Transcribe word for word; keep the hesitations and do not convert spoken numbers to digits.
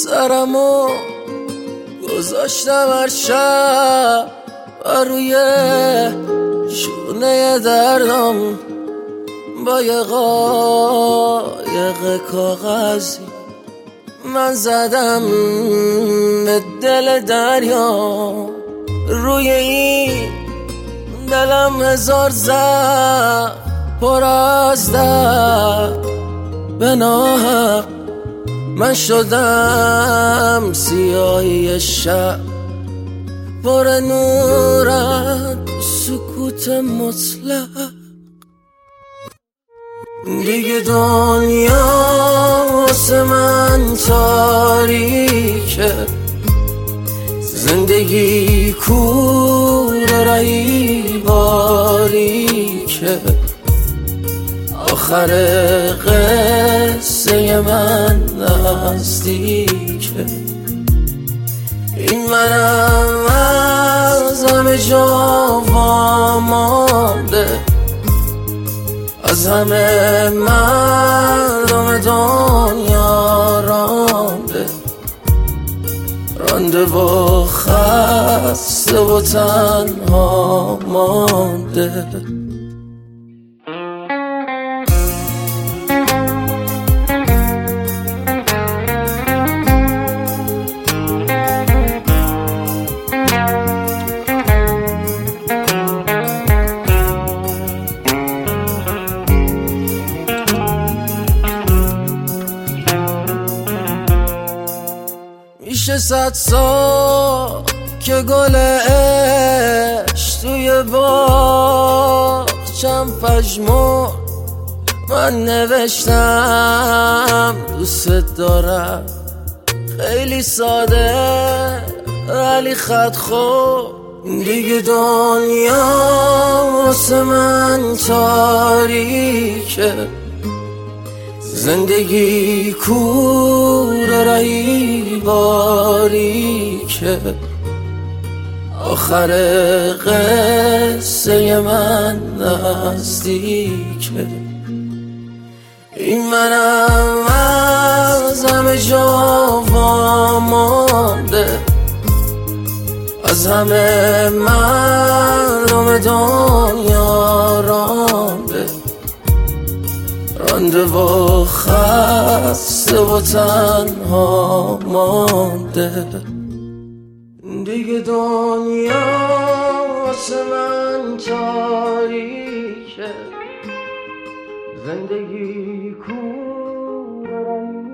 سرمو گذاشتم هر شب و روی شونه دردم با یه قایق کاغذی من زدم به دل دریا. روی این دلم هزار زخم پر از درد به ناحق من شدم سیاهی شب پر نورت سکوت مطلق. دیگه دنیا واسه من تاریکه، زندگی کور رهی باریکه، آخر قصه من نزدیکه. این منم از همه جا وامانده، از همه مردم دنیا رانده، رانده و خسته و تنها مانده. میشه صد سال که گل عشق توی باغچم پژمرد، من نوشتم دوست دارم، خیلی ساده ولی خط خود. دیگه دنیا واسه من تاریکه، زندگی کور رهی باریکه، آخر قصه من نزدیکه. این منم از همه جا وامانده، از همه مردم دنیا رانده، رانده و خسته و تنها مانده. دیگه دنیا واسه من تاریکه، زندگی کور